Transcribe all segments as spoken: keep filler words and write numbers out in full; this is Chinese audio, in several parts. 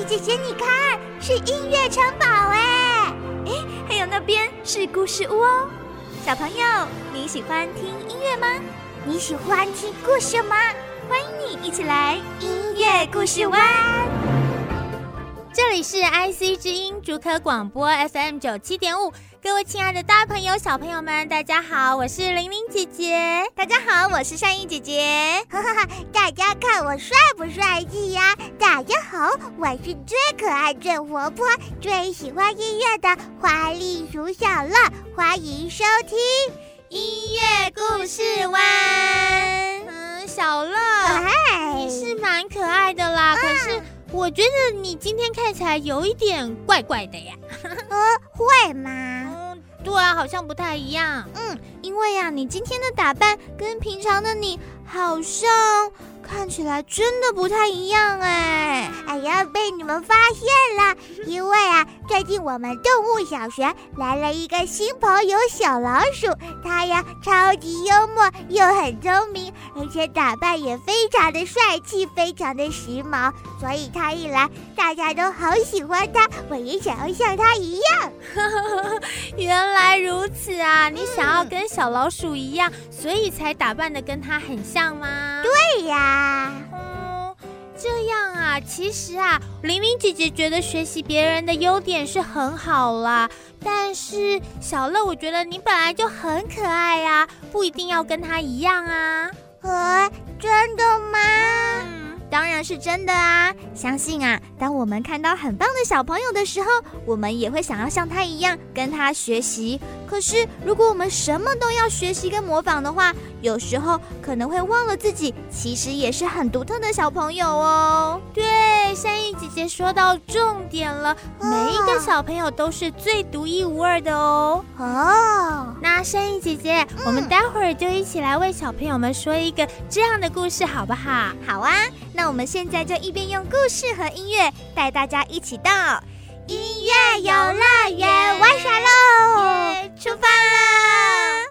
姨姐姐，你看，是音乐城堡哎！ 哎，还有那边是故事屋哦。小朋友，你喜欢听音乐吗？ 你喜欢听故事吗？ 欢迎你一起来音乐故事湾。 这里是 I C 之音竹科广播 F M 九七点五，各位亲爱的大朋友小朋友们，大家好，我是玲玲姐姐。 大家好，我是善意姐姐。 哈哈哈，大家看我帅不帅气呀？大家好，我是最可爱、最活泼、最喜欢音乐的花栗鼠小乐，欢迎收听音乐故事湾。嗯，小乐，你是蛮可爱的啦，可是我觉得你今天看起来有一点怪怪的呀。 呃，会吗？ 嗯，对啊，好像不太一样。 嗯，因为啊，你今天的打扮跟平常的你好像看起来真的不太一样哎。 哎呀，被你们发现了，因为啊，最近我们动物小学来了一个新朋友小老鼠，它呀超级幽默又很聪明，而且打扮也非常的帅气，非常的时髦，所以它一来大家都好喜欢它，我也想要像它一样。 原来如此啊，你想要跟小老鼠一样，所以才打扮得跟它很像吗？ 对呀。 嗯，这样啊，其实啊，玲玲姐姐觉得学习别人的优点是很好啦，但是小乐，我觉得你本来就很可爱啊，不一定要跟她一样啊。 呃，真的吗？ 嗯，当然是真的啊！相信啊，当我们看到很棒的小朋友的时候，我们也会想要像他一样跟他学习。可是如果我们什么都要学习跟模仿的话，有时候可能会忘了自己其实也是很独特的小朋友哦。 对，善意姐姐说到重点了， 哦， 每一个小朋友都是最独一无二的哦。 哦， 那善意姐姐，嗯，我们待会儿就一起来为小朋友们说一个这样的故事好不好？ 好啊，那我们现在就一边用故事和音乐带大家一起到音乐游乐园玩耍喽！ 耶，出发啦！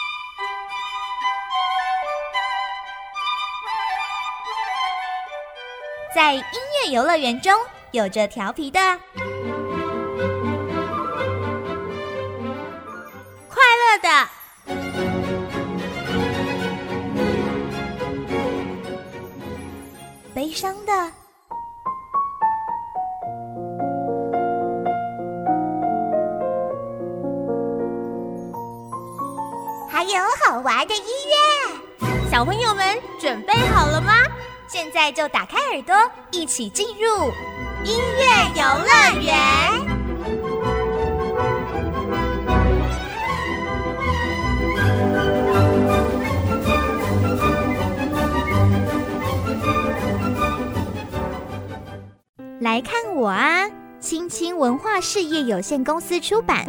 在音乐游乐园中，有着调皮的、 快乐的、 悲伤的、 还有好玩的音乐。 小朋友们准备好了吗？ 现在就打开耳朵，一起进入音乐游乐园。 来看我啊！青青文化事业有限公司出版。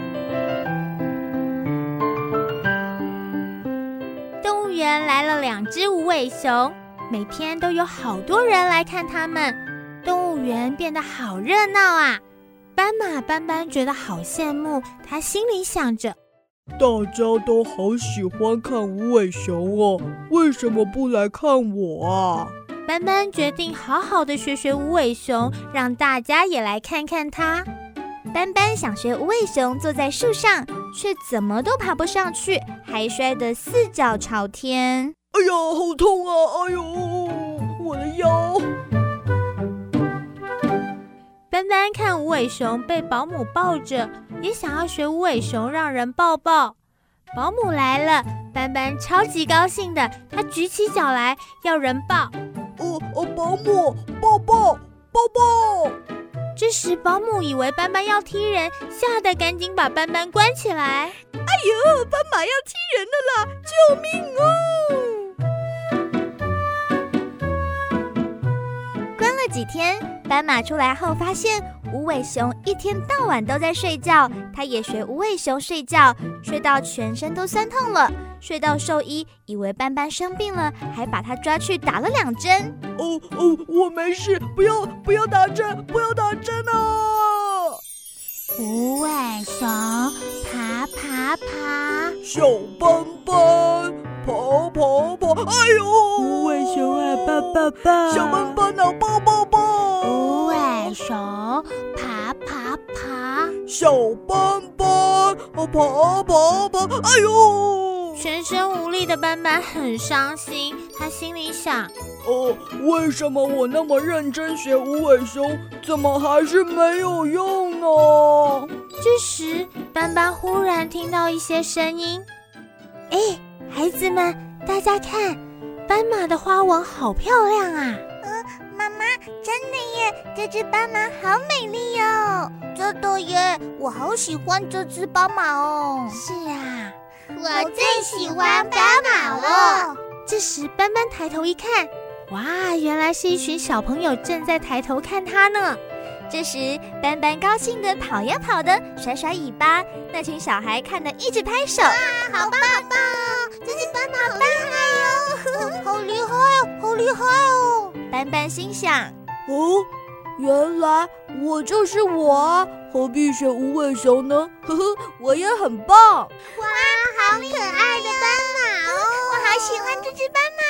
动物园来了两只无尾熊，每天都有好多人来看它们，动物园变得好热闹啊！斑马斑斑觉得好羡慕，他心里想着， 大家都好喜欢看无尾熊哦，为什么不来看我啊？ 斑斑决定好好的学学无尾熊，让大家也来看看它。 斑斑想学无尾熊坐在树上，却怎么都爬不上去，还摔得四脚朝天。 哎呀，好痛啊！哎呦，我的腰！ 斑斑看无尾熊被保姆抱着，也想要学无尾熊让人抱抱。保姆来了，斑斑超级高兴的，他举起脚来要人抱。 哦哦，保姆，抱抱，抱抱！ 这时保姆以为斑斑要踢人，吓得赶紧把斑斑关起来。 哎呦，斑马要踢人了啦！救命哦！关了几天，斑马出来后发现无尾熊一天到晚都在睡觉，他也学无尾熊睡觉，睡到全身都酸痛了。睡到兽医以为斑斑生病了，还把他抓去打了两针。 哦哦，我没事，不要不要打针，不要打针啊！ 无尾熊爬爬爬， 小斑斑跑跑跑，哎呦！ 无尾熊啊，抱抱抱！ 小斑斑啊，抱抱抱！ 无尾熊小斑斑，爬爬爬，哎呦！ 全身无力的斑斑很伤心，他心里想： 哦，为什么我那么认真学无尾熊，怎么还是没有用呢？ 这时，斑斑忽然听到一些声音。哎，孩子们，大家看，斑马的花纹好漂亮啊！ 嗯，妈妈，真的耶，这只斑马好美丽哦！真的耶，我好喜欢这只斑马哦。 是啊， 我最喜欢斑马了。 这时，斑斑抬头一看，哇，原来是一群小朋友正在抬头看他呢。 这时，斑斑高兴地跑呀跑的，甩甩尾巴。那群小孩看得一直拍手， 哇，好棒好棒哦！这只斑马好厉害哦，好厉害哦，好厉害哦！ 斑斑心想： 哦，原来我就是我啊，何必选无尾熊呢？呵呵，我也很棒。 哇，好可爱的斑马哦，我好喜欢这只斑马。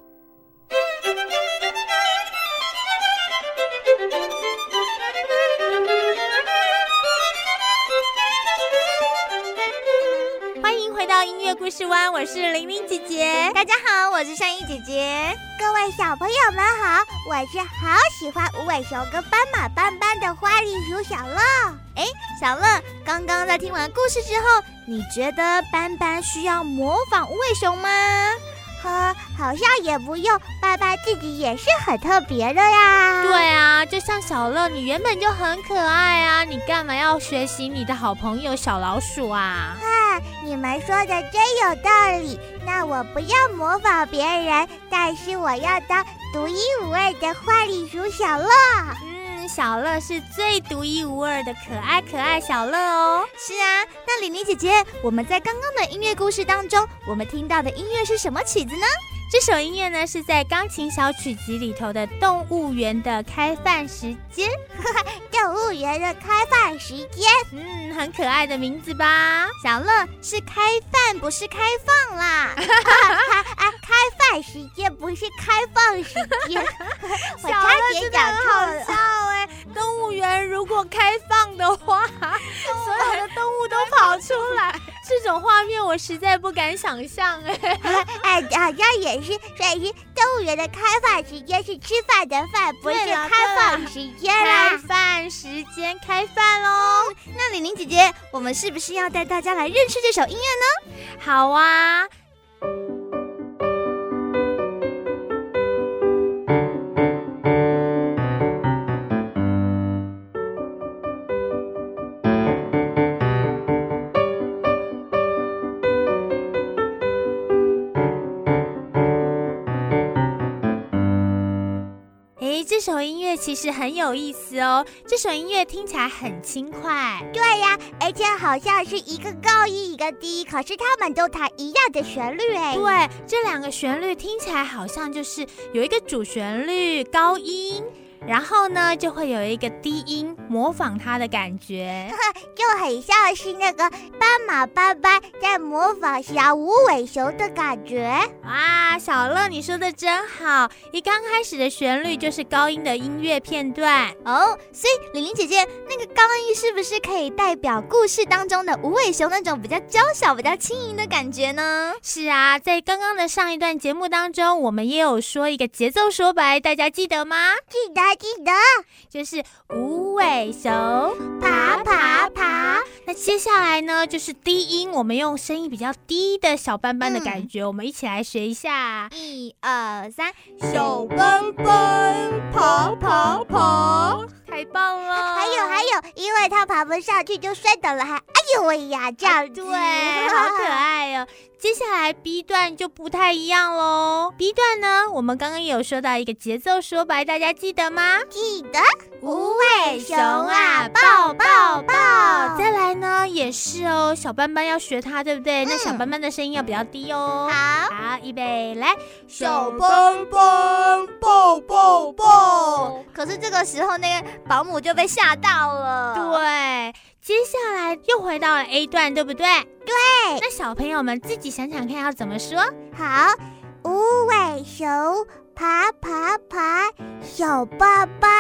回到音乐故事湾，我是玲玲姐姐。 大家好，我是善意姐姐。 各位小朋友们好，我是好喜欢无尾熊跟斑马斑斑的花栗鼠小乐。 哎，小乐，刚刚在听完故事之后，你觉得斑斑需要模仿无尾熊吗？ 呵，好像也不用，斑斑自己也是很特别的呀。 对啊，就像小乐，你原本就很可爱啊，你干嘛要学习你的好朋友小老鼠啊？ 啊，你们说的真有道理。那我不要模仿别人，但是我要当独一无二的花栗鼠小乐。 嗯，小乐是最独一无二的可爱可爱小乐哦。 是啊，那玲玲姐姐，我们在刚刚的音乐故事当中，我们听到的音乐是什么曲子呢？ 这首音乐呢是在钢琴小曲集里头的动物园的开饭时间。 动物园的开饭时间， 嗯，很可爱的名字吧？ 小乐，是开饭不是开放啦。 啊啊，开饭时间不是开放时间。我差点讲错了。 笑哎，动物园如果开放的话，所有的动物都跑出来，这种画面我实在不敢想象哎。 哎，好像也是，所以是动物园的开饭时间是吃饭的饭，不是开放时间啦。 开饭时间，开饭喽！ 那玲玲姐姐，我们是不是要带大家来认识这首音乐呢？ 好啊。这首音乐其实很有意思哦，这首音乐听起来很轻快。 对呀，而且好像是一个高音一个低音，可是他们都弹一样的旋律哎。 对，这两个旋律听起来好像就是有一个主旋律高音，然后呢就会有一个低音模仿它的感觉， 就很像是那个斑马斑斑在模仿小无尾熊的感觉。 啊，小乐你说的真好，一刚开始的旋律就是高音的音乐片段哦，所以玲玲姐姐，那个高音是不是可以代表故事当中的无尾熊那种比较娇小比较轻盈的感觉呢？ 是啊，在刚刚的上一段节目当中，我们也有说一个节奏说白，大家记得吗？ 记得记得， 就是无尾熊爬爬爬。 那接下来呢就是低音，我们用声音比较低的小斑斑的感觉、嗯、我们一起来学一下， 一二三， 小斑斑爬爬爬， 太棒了。 还有还有，因为他爬不上去就摔倒了，还哎呦喂呀这样子、 啊、对，好可爱哦。接下来 B 段就不太一样咯。 B 段呢，我们刚刚也有说到一个节奏说白，大家记得吗？ 记得。 无尾熊啊抱抱抱。再来呢也是哦，小斑斑要学它对不对、嗯、那小斑斑的声音要比较低哦。 好好，预备来， 小斑斑抱抱抱。 可是这个时候那个保姆就被吓到了。 对，接下来又回到了 A 段对不对？ 对。 那小朋友们自己想想看要怎么说。 好，无尾熊爬爬爬，小斑斑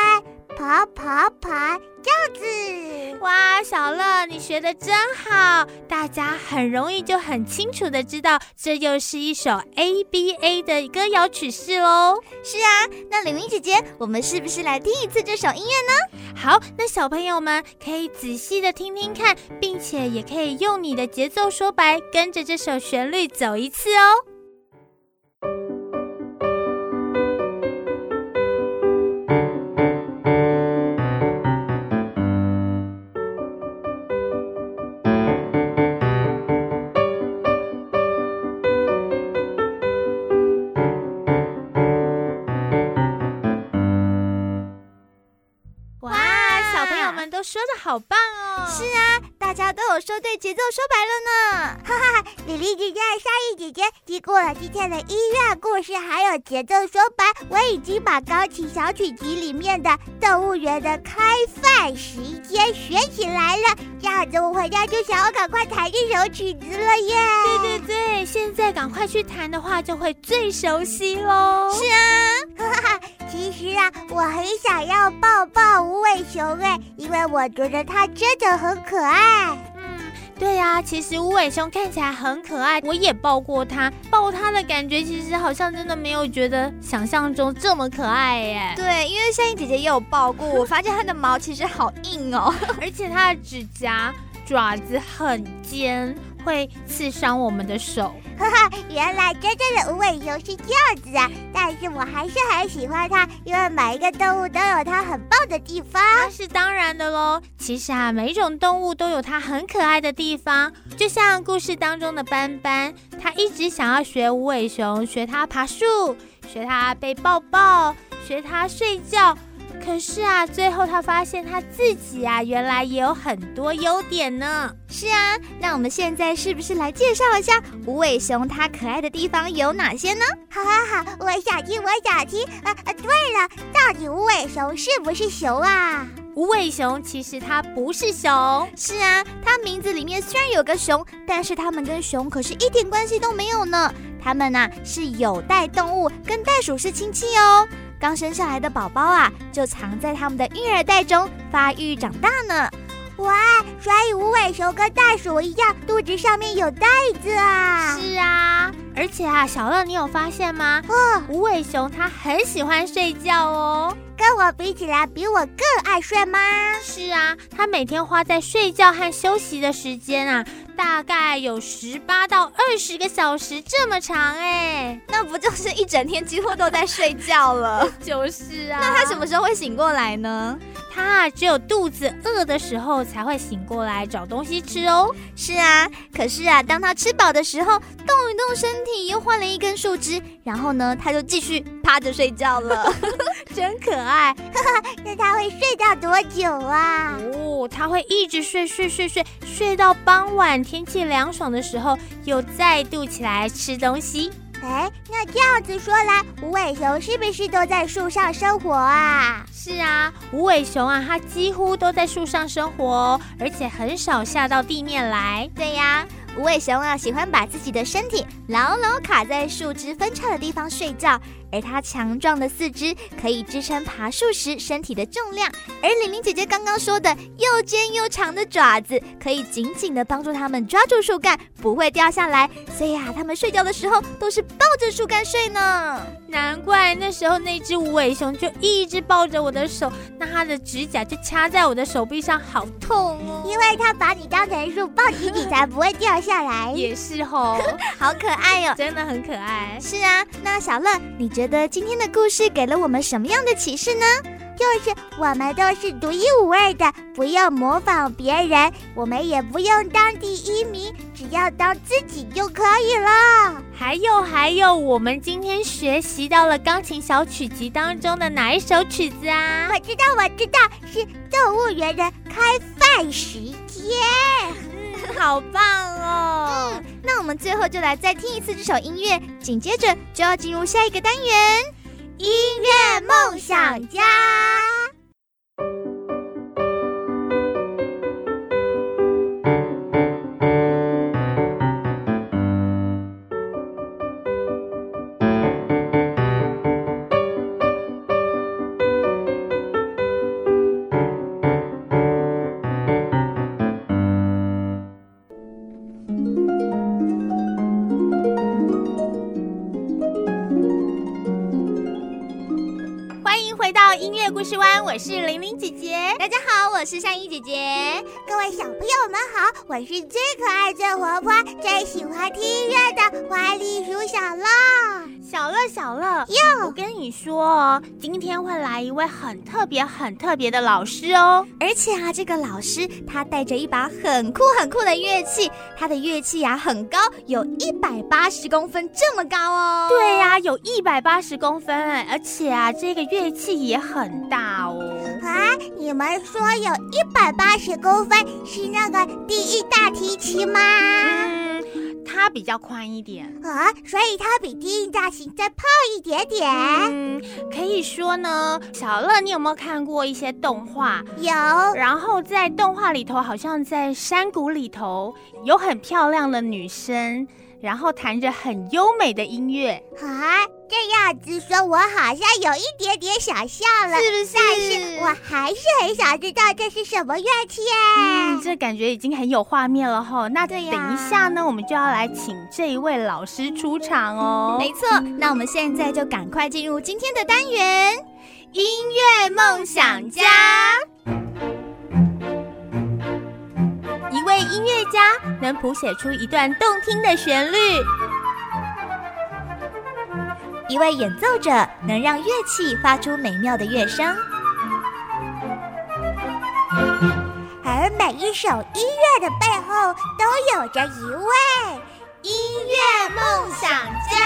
爬爬爬，这样子。 哇，小乐，你学得真好，大家很容易就很清楚的知道，这又是一首 A B A 的歌谣曲式咯。 是啊，那玲玲姐姐，我们是不是来听一次这首音乐呢？ 好，那小朋友们可以仔细的听听看，并且也可以用你的节奏说白，跟着这首旋律走一次哦。都说得好棒哦！ 是啊，大家都有说对，节奏说白了呢。 哈哈，李丽姐姐、莎莉姐姐，经过了今天的音乐故事还有节奏说白，我已经把钢琴小曲集里面的动物园的开饭时间学起来了。这样子我回家就想要赶快弹这首曲子了耶！ 对对对，现在赶快去弹的话，就会最熟悉咯。 是啊， 哈哈，其实啊，我很想要抱抱无尾熊哎，因为我觉得它真的很可爱。 嗯，对啊，其实无尾熊看起来很可爱，我也抱过它，抱它的感觉其实好像真的没有觉得想象中这么可爱耶。 对，因为珊妮姐姐也有抱过，我发现它的毛其实好硬哦， 而且它的指甲、爪子很尖，会刺伤我们的手。 哈哈，原来真正的无尾熊是这样子啊！但是我还是很喜欢它，因为每一个动物都有它很棒的地方。 那是当然的咯。其实啊，每一种动物都有它很可爱的地方。就像故事当中的斑斑，它一直想要学无尾熊，学它爬树，学它被抱抱，学它睡觉。可是啊，最后他发现他自己啊，原来也有很多优点呢。 是啊，那我们现在是不是来介绍一下无尾熊它可爱的地方有哪些呢？ 好好好，我想听，我想听。呃呃，对了，到底无尾熊是不是熊啊？ 无尾熊其实它不是熊。 是啊，它名字里面虽然有个熊，但是它们跟熊可是一点关系都没有呢。它们啊是有袋动物，跟袋鼠是亲戚哦。刚生下来的宝宝啊，就藏在他们的育儿袋中发育长大呢。 哇，所以无尾熊跟袋鼠一样，肚子上面有袋子啊。 是啊，而且啊，小乐，你有发现吗？ 哦， 无尾熊它很喜欢睡觉哦。 跟我比起来，比我更爱睡吗？ 是啊，它每天花在睡觉和休息的时间啊，大概有十八到二十个小时这么长哎。 那不就是一整天几乎都在睡觉了？ 就是啊。 那它什么时候会醒过来呢？ 它啊，只有肚子饿的时候才会醒过来找东西吃哦。 是啊，可是啊，当它吃饱的时候，动一动身体，又换了一根树枝，然后呢，它就继续趴着睡觉了。 真可爱。 那它会睡到多久啊？ 哦，它会一直睡睡睡睡睡到傍晚天气凉爽的时候，又再度起来吃东西。 哎，那这样子说来，无尾熊是不是都在树上生活啊？ 是啊，无尾熊啊，它几乎都在树上生活哦，而且很少下到地面来。 对呀，无尾熊啊，喜欢把自己的身体牢牢卡在树枝分叉的地方睡觉，而它强壮的四肢可以支撑爬树时身体的重量，而玲玲姐姐刚刚说的又尖又长的爪子，可以紧紧的帮助它们抓住树干，不会掉下来。所以啊，它们睡觉的时候都是抱着树干睡呢。 难怪那时候那只无尾熊就一直抱着我的手，那它的指甲就掐在我的手臂上，好痛哦。 因为它把你当成树抱紧你，才不会掉下来。 也是吼， 好可爱哦， 真的很可爱。 是啊，那小乐，你觉得今天的故事给了我们什么样的启示呢？ 就是我们都是独一无二的，不用模仿别人，我们也不用当第一名，只要当自己就可以了。 还有还有，我们今天学习到了钢琴小曲集当中的哪一首曲子啊？ 我知道我知道，是动物园的开饭时间。 嗯，好棒哦。 嗯，那我们最后就来再听一次这首音乐，紧接着就要进入下一个单元—— 音乐梦想家。 我是玲玲姐姐。 大家好，我是善依姐姐。 各位小朋友们好，我是最可爱、最活泼、最喜欢听音乐的花栗鼠小乐。 小乐，小乐，哟，我跟你说哦，今天会来一位很特别、很特别的老师哦。 而且啊，这个老师他带着一把很酷、很酷的乐器，他的乐器啊很高，有一百八十公分这么高哦。 对呀、啊，有一百八十公分，而且啊，这个乐器也很大哦。 啊，你们说有一百八十公分是那个第一大提琴吗？ 嗯，它比较宽一点啊，所以它比低音大提再胖一点点。 嗯，可以说呢，小乐，你有没有看过一些动画？ 有。 然后在动画里头，好像在山谷里头有很漂亮的女生，然后弹着很优美的音乐。 啊，这样子说，我好像有一点点想象了， 是不是？ 但是我还是很想知道这是什么乐器耶。 嗯，这感觉已经很有画面了吼。那等一下呢，我们就要来请这一位老师出场哦。 没错，那我们现在就赶快进入今天的单元——音乐梦想家。 一位音乐家能谱写出一段动听的旋律， 一位演奏者能让乐器发出美妙的乐声， 而每一首音乐的背后都有着一位音乐梦想家。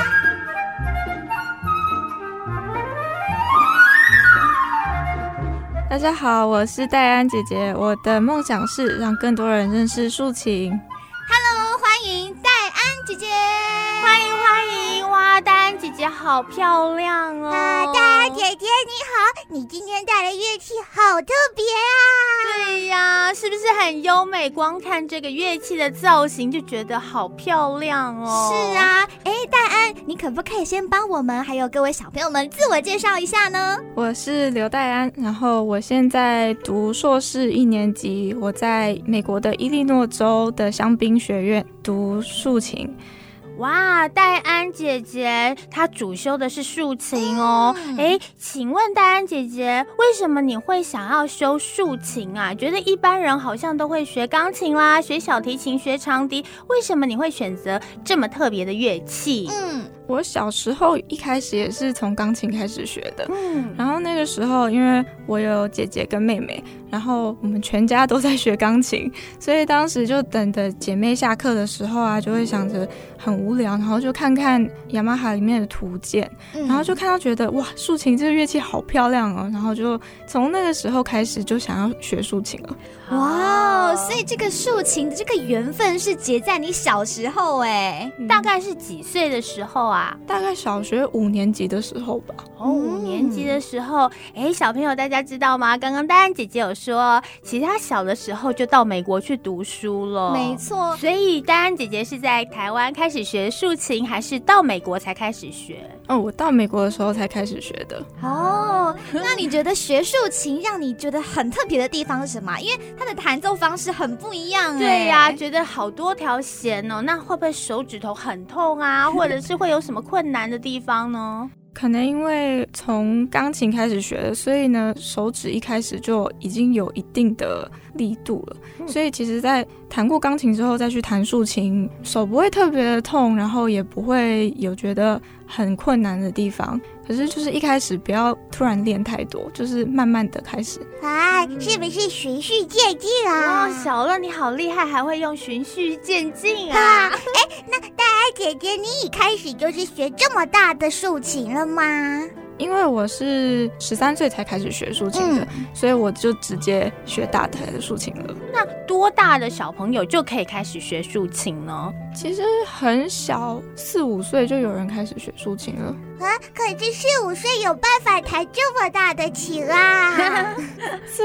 大家好，我是戴安姐姐，我的梦想是让更多人认识竖琴。 Hello， 欢迎戴安姐姐， 欢迎欢迎！哇，戴安姐姐好漂亮哦！ 啊，戴安姐姐你好，你今天带的乐器好特别啊！ 对呀，是不是很优美？光看这个乐器的造型就觉得好漂亮哦。 是啊，哎，戴安，你可不可以先帮我们还有各位小朋友们自我介绍一下呢？ 我是刘戴安，然后我现在读硕士一年级，我在美国的伊利诺州的香槟学院读竖琴。 哇，戴安姐姐她主修的是竖琴哦。哎、嗯，请问戴安姐姐，为什么你会想要修竖琴啊？觉得一般人好像都会学钢琴啦，学小提琴，学长笛，为什么你会选择这么特别的乐器？ 嗯，我小时候一开始也是从钢琴开始学的， 嗯， 然后那个时候因为我有姐姐跟妹妹，然后我们全家都在学钢琴，所以当时就等着姐妹下课的时候啊，就会想着很无聊，然后就看看雅马哈里面的图鉴、嗯、然后就看到觉得哇，竖琴这个乐器好漂亮哦，然后就从那个时候开始就想要学竖琴了。 哇，所以这个竖琴的这个缘分是结在你小时候哎、 嗯，大概是几岁的时候啊？ 大概小学五年级的时候吧。 哦，五年级的时候，哎，小朋友大家知道吗？刚刚戴安姐姐有说，其实她小的时候就到美国去读书了。 没错， 所以戴安姐姐是在台湾开始学竖琴，还是到美国才开始学？ 哦，我到美国的时候才开始学的。 哦，那你觉得学竖琴让你觉得很特别的地方是什么？因为它的弹奏方式很不一样。 对呀、啊，觉得好多条弦哦，那会不会手指头很痛啊？或者是会有什么困难的地方呢？ 可能因为从钢琴开始学的，所以呢手指一开始就已经有一定的力度了、嗯、所以其实在弹过钢琴之后再去弹竖琴，手不会特别的痛，然后也不会有觉得很困难的地方。可是就是一开始不要突然练太多，就是慢慢的开始啊，是不是循序渐进啊？ 哦，小乐你好厉害，还会用循序渐进啊！ 啊，哎，那戴安姐姐，你一开始就是学这么大的竖琴了吗？ 因为我是十三岁才开始学竖琴的、嗯，所以我就直接学大台的竖琴了。 那多大的小朋友就可以开始学竖琴呢？ 其实很小，四五岁就有人开始学竖琴了。 啊，可是四五岁有办法弹这么大的琴啊？ 四五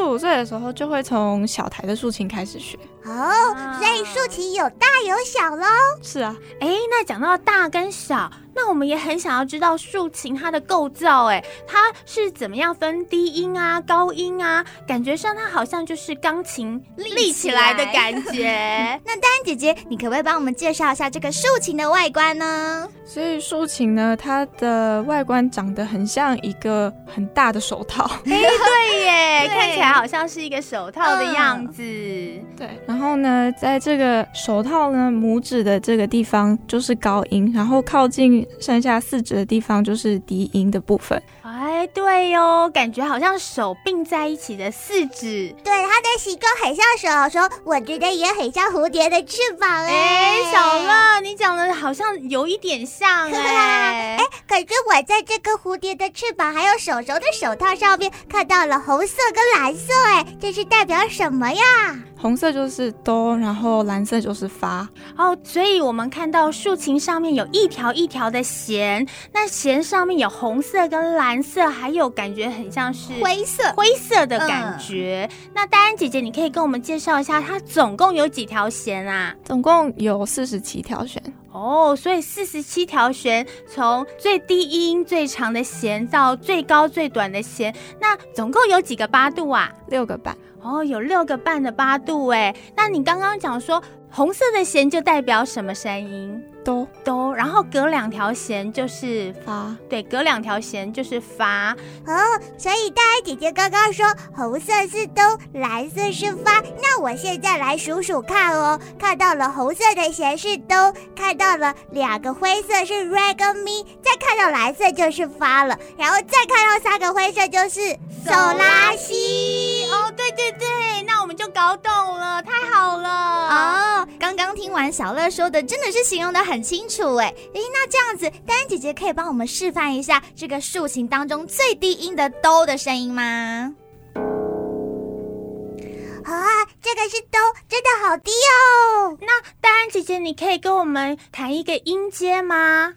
五岁的时候就会从小台的竖琴开始学。 哦，所以竖琴有大有小咯。 是啊。 哎，那讲到大跟小，那我们也很想要知道竖琴它的构造，哎，它是怎么样分低音啊、高音啊？感觉上它好像就是钢琴立起来的感觉。 那丹姐姐，你可不可以帮我们介绍一下这个竖琴的外观呢？ 所以竖琴呢，它的外观长得很像一个很大的手套。 哎，对耶，看起来好像是一个手套的样子。 嗯、对，然后呢，在这个手套呢，拇指的这个地方就是高音，然后靠近剩下四指的地方就是低音的部分。 哎，对哟，感觉好像手并在一起的四指。 对，它的形状很像手手，我觉得也很像蝴蝶的翅膀。哎， 小乐，你讲的好像有一点像哎。 哎，可是我在这个蝴蝶的翅膀还有手手的手套上面看到了红色跟蓝色，哎，这是代表什么呀？ 红色就是哆，然后蓝色就是发。 哦，所以我们看到竖琴上面有一条一条的弦，那弦上面有红色跟蓝色，还有感觉很像是灰色灰色的感觉。嗯、那戴安姐姐，你可以跟我们介绍一下，它总共有几条弦啊？ 总共有四十七条弦。 哦，所以四十七条弦，从最低音最长的弦到最高最短的弦，那总共有几个八度啊？ 六个半。 哦，有六个半的八度哎。那你刚刚讲说红色的弦就代表什么声音？ 哆哆，然后隔两条弦就是发。 对，隔两条弦就是发。 哦，所以大家姐姐刚刚说红色是哆，蓝色是发，那我现在来数数看哦。看到了红色的弦是哆，看到了两个灰色是 re 跟 mi， 再看到蓝色就是发了，然后再看到三个灰色就是嗦拉西。 哦，对对对，那我们就搞懂了，太好了。 哦，刚刚听完小乐说的，真的是形容的很清楚哎。诶，那这样子，丹姐姐可以帮我们示范一下这个竖琴当中最低音的哆的声音吗？ 啊，这个是哆，真的好低哦。 那丹安姐姐，你可以跟我们弹一个音阶吗？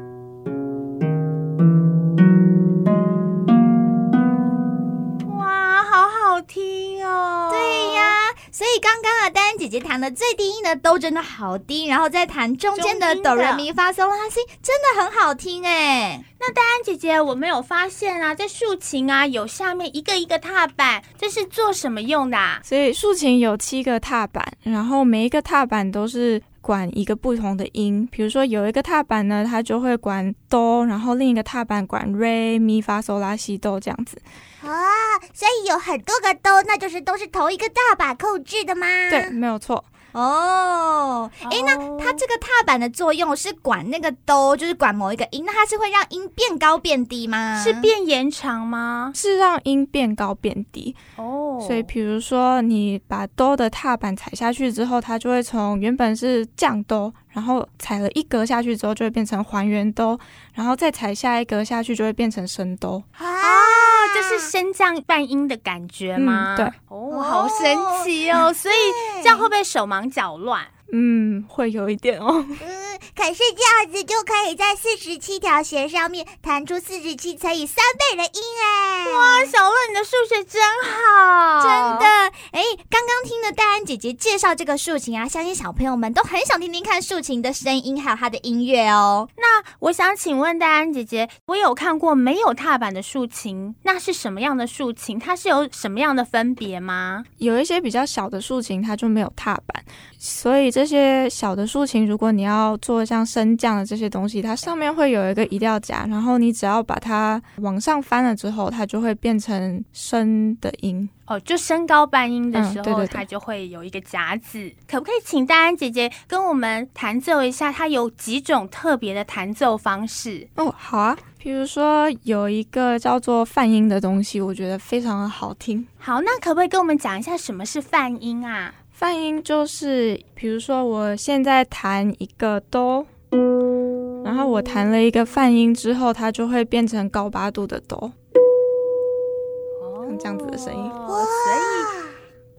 哇，好好听哦。 对呀，所以刚刚啊，丹安姐姐弹的最低音的哆真的好低，然后再弹中间的哆来咪发嗦拉西，真的很好听哎。 那丹安姐姐，我们有发现啊，在竖琴啊有下面一个一个踏板，这是做什么用的啊？ 所以竖琴有七个踏板，然后每一个踏板都是管一个不同的音。比如说有一个踏板呢，它就会管哆，然后另一个踏板管 re 咪发嗦拉西哆这样子。 啊，所以有很多个哆，那就是都是同一个踏板控制的吗？ 对，没有错。 哦，哎，那它这个踏板的作用是管那个哆，就是管某一个音，那它是会让音变高变低吗？ 是变延长吗？ 是让音变高变低。哦，所以比如说你把哆的踏板踩下去之后，它就会从原本是降哆，然后踩了一格下去之后就会变成还原哆，然后再踩下一格下去就会变成升哆。 啊，就是升降半音的感觉吗？ 嗯，对。 哦，好神奇哦！所以这样会不会手忙脚乱？ 嗯，会有一点哦。 嗯，可是这样子就可以在四十七条弦上面弹出四十七乘以三倍的音哎！ 哇，小乐你的数学真好， 真的。哎，刚刚听了戴安姐姐介绍这个竖琴啊，相信小朋友们都很想听听看竖琴的声音，还有它的音乐哦。 那我想请问戴安姐姐，我有看过没有踏板的竖琴，那是什么样的竖琴？它是有什么样的分别吗？ 有一些比较小的竖琴，它就没有踏板，所以这些小的竖琴，如果你要做像升降的这些东西，它上面会有一个移调夹，然后你只要把它往上翻了之后，它就会变成升的音。 哦，就升高半音的时候、嗯、对对对，它就会有一个夹子。可不可以请戴安姐姐跟我们弹奏一下，它有几种特别的弹奏方式？ 哦，好啊。比如说有一个叫做泛音的东西，我觉得非常的好听。 好，那可不可以跟我们讲一下什么是泛音啊？ 泛音就是比如说我现在弹一个哆，然后我弹了一个泛音之后，它就会变成高八度的哆，像这样子的声音。 哦，所以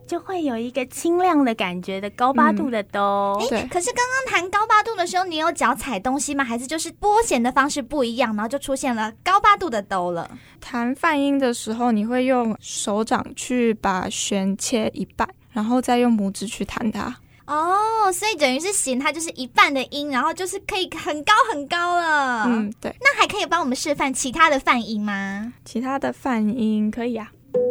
就会有一个清亮的感觉的高八度的兜。 哎、嗯，可是刚刚弹高八度的时候，你有脚踩东西吗？还是就是拨弦的方式不一样，然后就出现了高八度的兜了？ 弹泛音的时候，你会用手掌去把弦切一半，然后再用拇指去弹它。 哦，所以等于是弦它就是一半的音，然后就是可以很高很高了。 嗯，对。 那还可以帮我们示范其他的泛音吗？ 其他的泛音可以啊。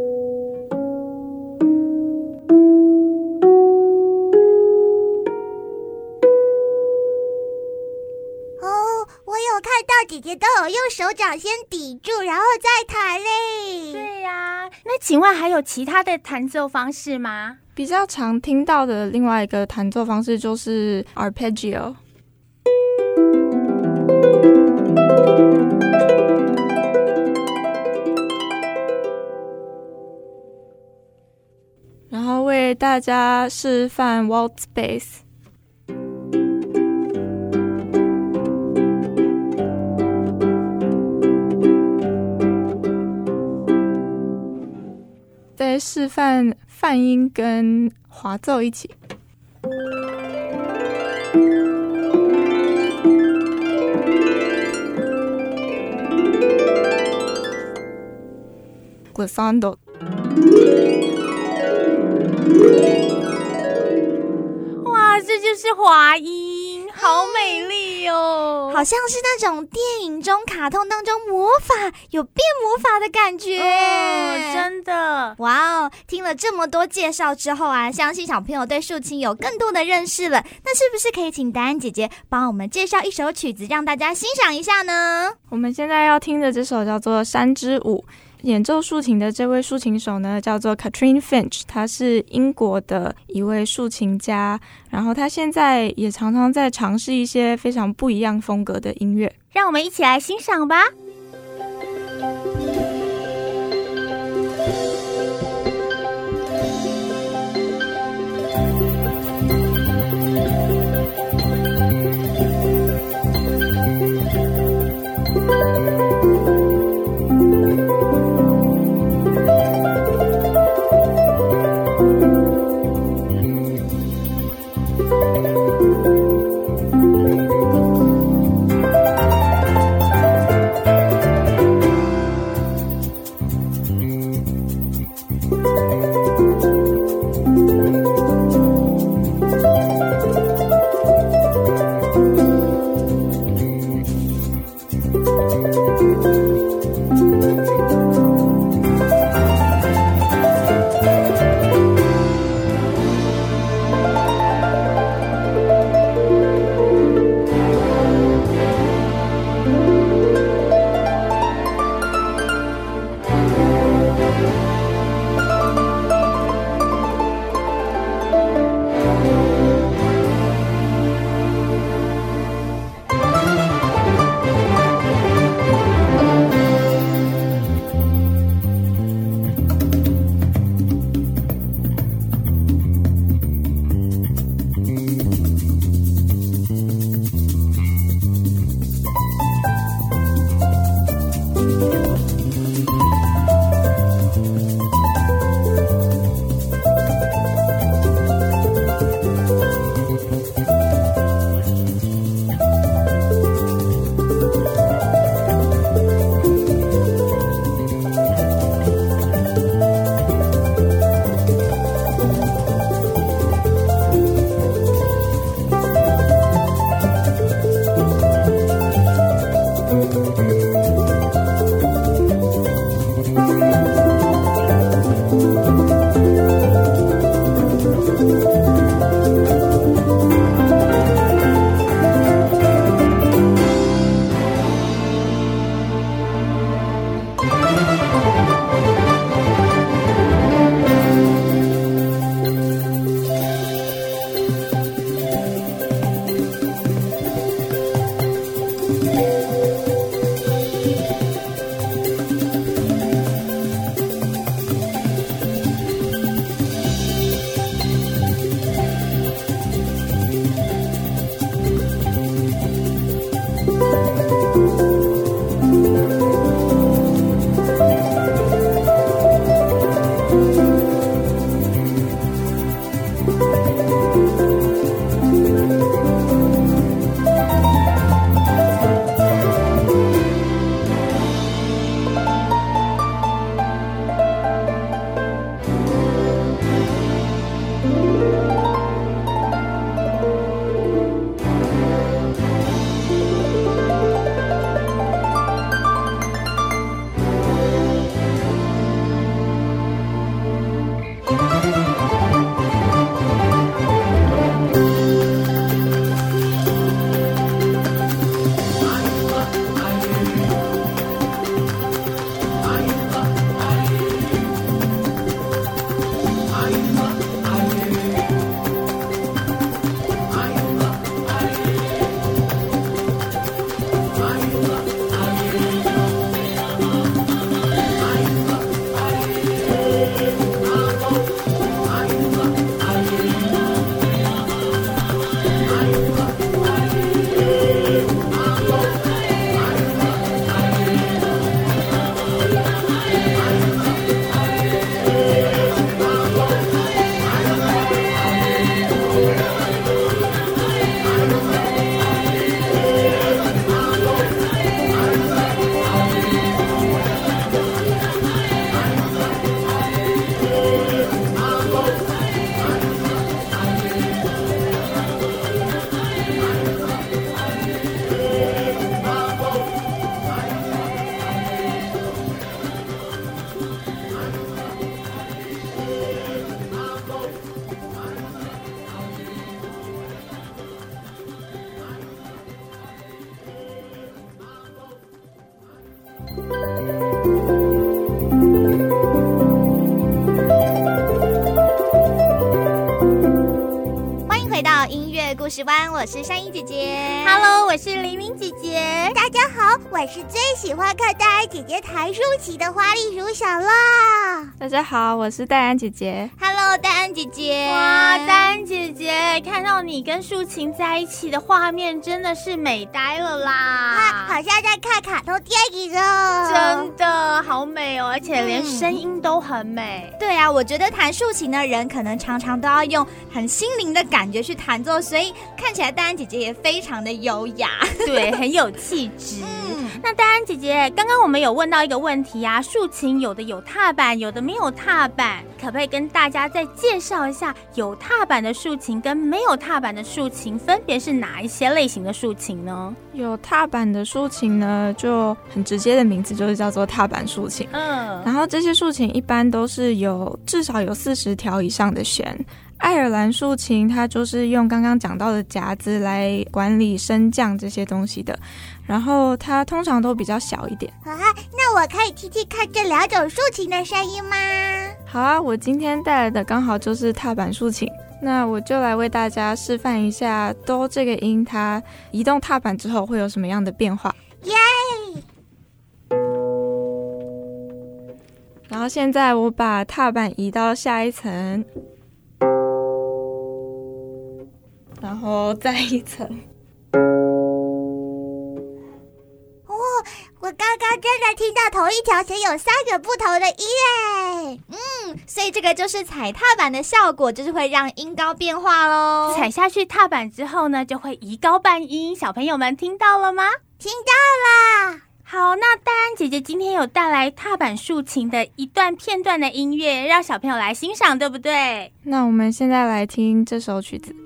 哦，我有看到姐姐都有用手掌先抵住，然后再弹嘞。 对呀、啊，那请问还有其他的弹奏方式吗？ 比较常听到的另外一个弹奏方式就是 arpeggio。然后为大家示范 waltz bass。在示范泛音跟滑奏一起。glissando。 哇，这就是滑音，好美丽哦！ 好像是那种电影中、卡通当中魔法有变魔法的感觉。 哦，真的。 哇哦！听了这么多介绍之后啊，相信小朋友对竖琴有更多的认识了。那是不是可以请丹安姐姐帮我们介绍一首曲子，让大家欣赏一下呢？ 我们现在要听的这首叫做《山之舞》。演奏竖琴的这位竖琴手呢，叫做 Catherine Finch， 他是英国的一位竖琴家，然后他现在也常常在尝试一些非常不一样风格的音乐， 让我们一起来欣赏吧。 故事湾，我是珊姨姐姐。 Hello， 我是玲玲姐姐。 大家好，我是最喜欢看戴安姐姐弹竖琴的花栗鼠小乐。 大家好，我是戴安姐姐。 Hello， 戴安姐姐。 哇，戴安姐姐，看到你跟竖琴在一起的画面，真的是美呆了啦！ 啊，好像在看卡通电影哦。 真的好美哦，而且连声音都很美。 嗯、对啊，我觉得弹竖琴的人可能常常都要用很心灵的感觉去弹奏，所以看起来戴安姐姐也非常的优雅， 对，很有气质。 嗯， 那戴安姐姐，刚刚我们有问到一个问题啊，竖琴有的有踏板，有的没有踏板，可不可以跟大家再介绍一下有踏板的竖琴跟没有踏板的竖琴分别是哪一些类型的竖琴呢？ 有踏板的竖琴呢，就很直接的名字就是叫做踏板竖琴。 嗯， 然后这些竖琴一般都是有至少有四十条以上的弦。爱尔兰竖琴它就是用刚刚讲到的夹子来管理升降这些东西的，然后它通常都比较小一点。 啊，那我可以听听看这两种竖琴的声音吗？ 好啊，我今天带来的刚好就是踏板竖琴，那我就来为大家示范一下哆这个音它移动踏板之后会有什么样的变化。 耶！ 然后现在我把踏板移到下一层，然后再一层。 哦，我刚刚真的听到同一条弦有三个不同的音耶。 嗯，所以这个就是踩踏板的效果，就是会让音高变化咯。 踩下去踏板之后呢，就会移高半音。小朋友们听到了吗？ 听到了。 好，那戴安姐姐今天有带来踏板竖琴的一段片段的音乐，让小朋友来欣赏，对不对？ 那我们现在来听这首曲子。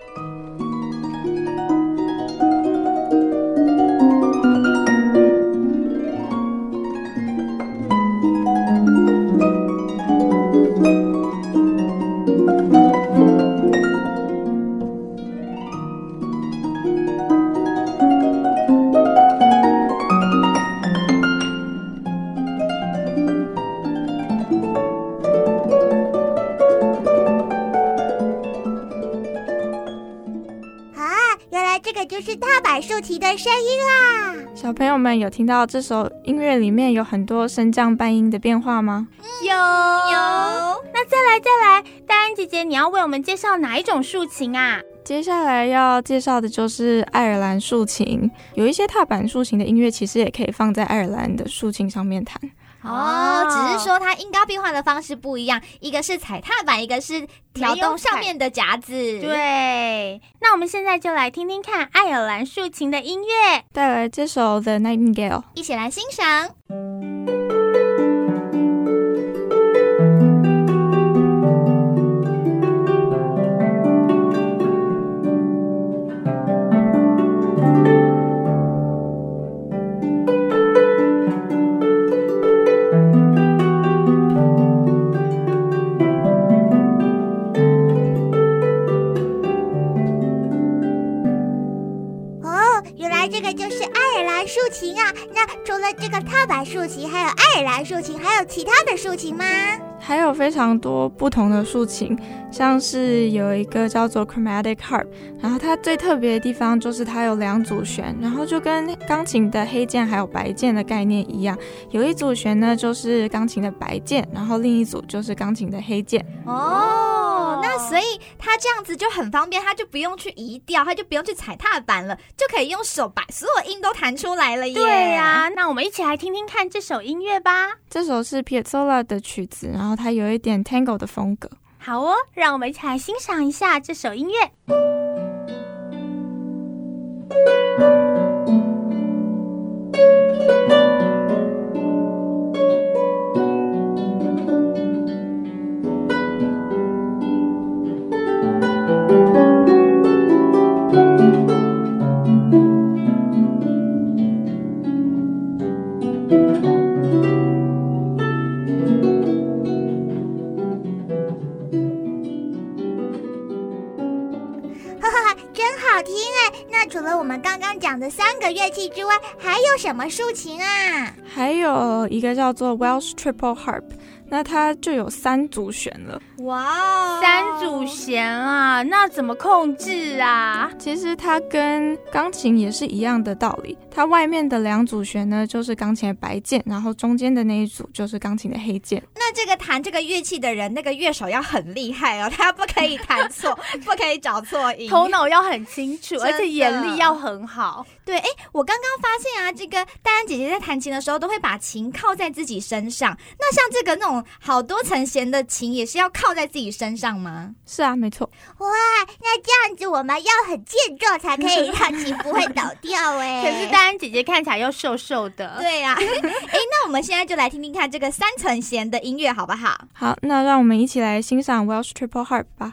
就是踏板竖琴的声音啦。 小朋友们有听到这首音乐里面有很多升降半音的变化吗？ 有有。那再来再来，戴安姐姐，你要为我们介绍哪一种竖琴啊？ 接下来要介绍的就是爱尔兰竖琴。有一些踏板竖琴的音乐其实也可以放在爱尔兰的竖琴上面弹。 哦，只是说它音高变化的方式不一样，一个是踩踏板，一个是调动上面的夹子。 对，那我们现在就来听听看爱尔兰竖琴的音乐， 带来这首 The Nightingale， 一起来欣赏。 竖琴啊，那除了这个踏板竖琴，还有爱尔兰竖琴，还有其他的竖琴吗？ 还有非常多不同的竖琴，像是有一个叫做 chromatic harp， 然后它最特别的地方就是它有两组弦，然后就跟钢琴的黑键还有白键的概念一样，有一组弦呢就是钢琴的白键，然后另一组就是钢琴的黑键。 哦，那所以它这样子就很方便，它就不用去移调，它就不用去踩踏板了，就可以用手把所有音都弹出来了耶。 对呀、啊，那我们一起来听听看这首音乐吧。 这首是 Piazzolla 的曲子，然后它有一点 tango 的风格。 好哦，让我们一起来欣赏一下这首音乐。 除了我们刚刚讲的三个乐器之外，还有什么竖琴啊？ 还有一个叫做 Welsh Triple Harp， 那它就有三组弦了。 哇， 三组弦啊，那怎么控制啊？ 其实它跟钢琴也是一样的道理，它外面的两组弦呢就是钢琴的白键，然后中间的那一组就是钢琴的黑键。 那这个弹这个乐器的人，那个乐手要很厉害哦，他不可以弹错，不可以找错音， 头脑要很清楚，而且眼力要很好。 对，哎，我刚刚发现啊，这个戴安姐姐在弹琴的时候都会把琴靠在自己身上。那像这个那种好多层弦的琴，也是要靠在自己身上吗？ 是啊，没错。 哇，那这样子我们要很健壮才可以让琴不会倒掉哎。 可是戴安姐姐看起来又瘦瘦的。 对呀、啊，哎，那我们现在就来听听看这个三层弦的音乐好不好？ 好，那让我们一起来欣赏 Welsh Triple Harp 吧。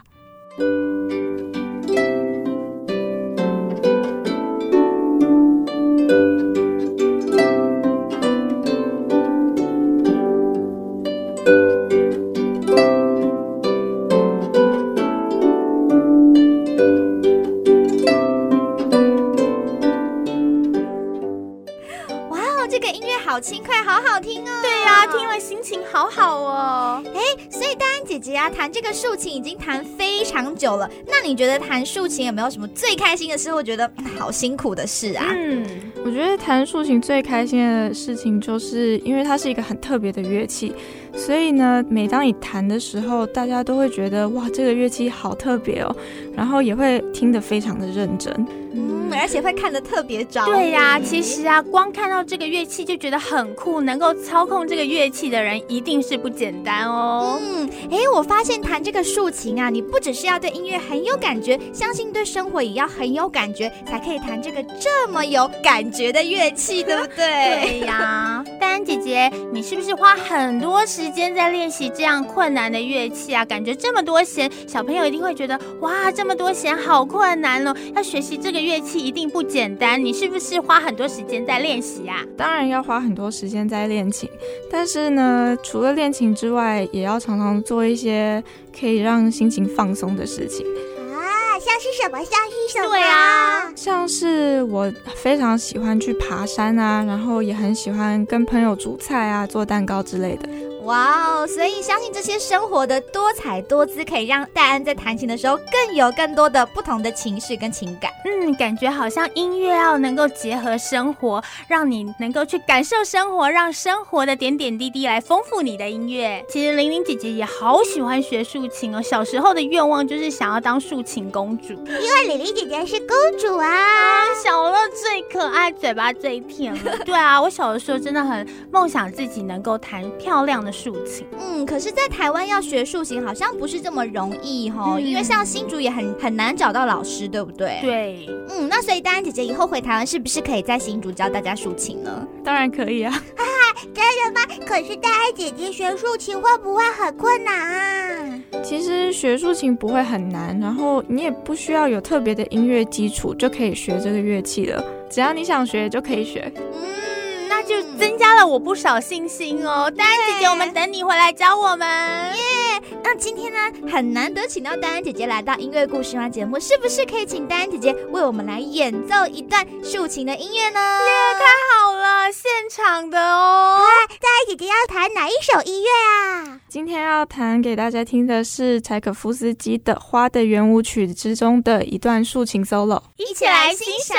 好轻快，好好听哦！ 对呀、啊，听了心情好好哦。 哎，所以戴安姐姐啊，弹这个竖琴已经弹非常久了。那你觉得弹竖琴有没有什么最开心的事，或觉得、嗯、好辛苦的事啊？ 嗯， 我觉得弹竖琴最开心的事情，就是因为它是一个很特别的乐器，所以呢，每当你弹的时候，大家都会觉得哇，这个乐器好特别哦，然后也会听得非常的认真。 嗯，而且会看得特别着迷。 对呀、啊，其实啊，光看到这个乐器就觉得很酷，能够操控这个乐器的人一定是不简单哦。 嗯，哎，我发现弹这个竖琴啊，你不只是要对音乐很有感觉，相信对生活也要很有感觉，才可以弹这个这么有感觉的乐器，对不对？ 对呀、啊，戴安姐姐，你是不是花很多时间在练习这样困难的乐器啊？感觉这么多弦，小朋友一定会觉得哇，这么多弦好困难哦，要学习这个乐器一定不简单。你是不是花很多时间在练习啊？ 当然要花很多时间在练琴，但是呢，除了练琴之外，也要常常做一些可以让心情放松的事情。 啊，像是什么？像是什么？ 对啊， 像是我非常喜欢去爬山啊，然后也很喜欢跟朋友煮菜啊、做蛋糕之类的。 哇哦！所以相信这些生活的多彩多姿，可以让戴安在弹琴的时候更有更多的不同的情绪跟情感。 嗯，感觉好像音乐要能够结合生活，让你能够去感受生活，让生活的点点滴滴来丰富你的音乐。其实玲玲姐姐也好喜欢学竖琴哦，小时候的愿望就是想要当竖琴公主， 因为玲玲姐姐是公主啊。 小乐最可爱，嘴巴最甜了。对啊，我小的时候真的很梦想自己能够弹漂亮的竖琴。 嗯，可是在台湾要学竖琴好像不是这么容易齁、嗯、因为像新竹也很很难找到老师，对不对？ 对。 嗯，那所以戴安姐姐以后回台湾是不是可以在新竹教大家竖琴呢？ 当然可以啊。 哈哈，真的吗？可是戴安姐姐学竖琴会不会很困难啊？ 其实学竖琴不会很难，然后你也不需要有特别的音乐基础就可以学这个乐器了，只要你想学就可以学。 嗯，那就增加了我不少信心哦。戴安姐姐，我们等你回来教我们。 耶、yeah! 那今天呢，很难得请到戴安姐姐来到音乐故事吗节目，是不是可以请戴安姐姐为我们来演奏一段竖琴的音乐呢？ 耶、yeah, 太好了，现场的哦。 啊，戴安姐姐要弹哪一首音乐啊？ 今天要弹给大家听的是柴可夫斯基的《花的圆舞曲》之中的一段竖琴 solo， 一起来欣赏。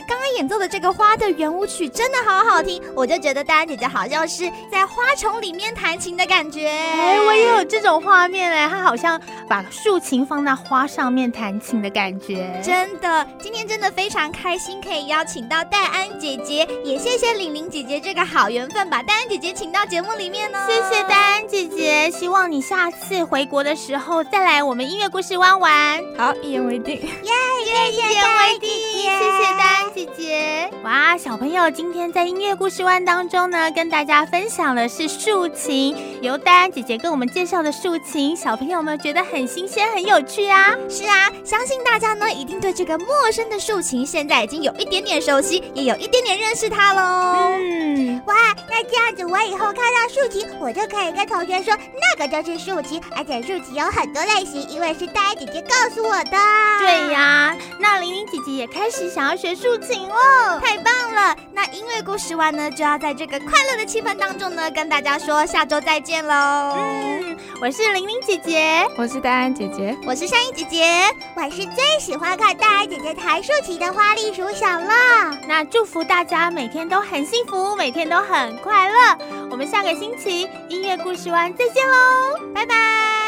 刚刚演奏的这个花的圆舞曲真的好好听，我就觉得大安姐姐好像是在花丛里面弹琴的感觉。 哎，我也有这种画面哎，她好像把竖琴放在花上面弹琴的感觉。 真的，今天真的非常开心，可以邀请到戴安姐姐，也谢谢玲玲姐姐这个好缘分，把戴安姐姐请到节目里面呢。 谢谢戴安姐姐，希望你下次回国的时候再来我们音乐故事湾玩。 好，一言为定。 耶，谢谢一言为定，谢谢戴安姐姐。哇，小朋友，今天在音乐故事湾当中呢，跟大家分享的是竖琴，由戴安姐姐跟我们介绍的竖琴，小朋友们觉得很新鲜、很有趣啊。 是啊，相信大家呢一定对这个陌生的竖琴现在已经有一点点熟悉，也有一点点认识它喽。 嗯， 哇，那这样子我以后看到竖琴，我就可以跟同学说那个就是竖琴，而且竖琴有很多类型，因为是戴安姐姐告诉我的。 对呀，那玲玲姐姐也开始想要学竖琴了， 太棒了！那音乐故事湾呢，就要在这个快乐的气氛当中呢，跟大家说下周再见喽。 嗯，我是玲玲姐姐， 我是戴安姐姐， 我是珊妮姐姐， 我是最喜欢看戴安姐姐弹竖琴的花栗鼠小乐。 那祝福大家每天都很幸福，每天都很快乐。我们下个星期音乐故事湾再见喽， 拜拜。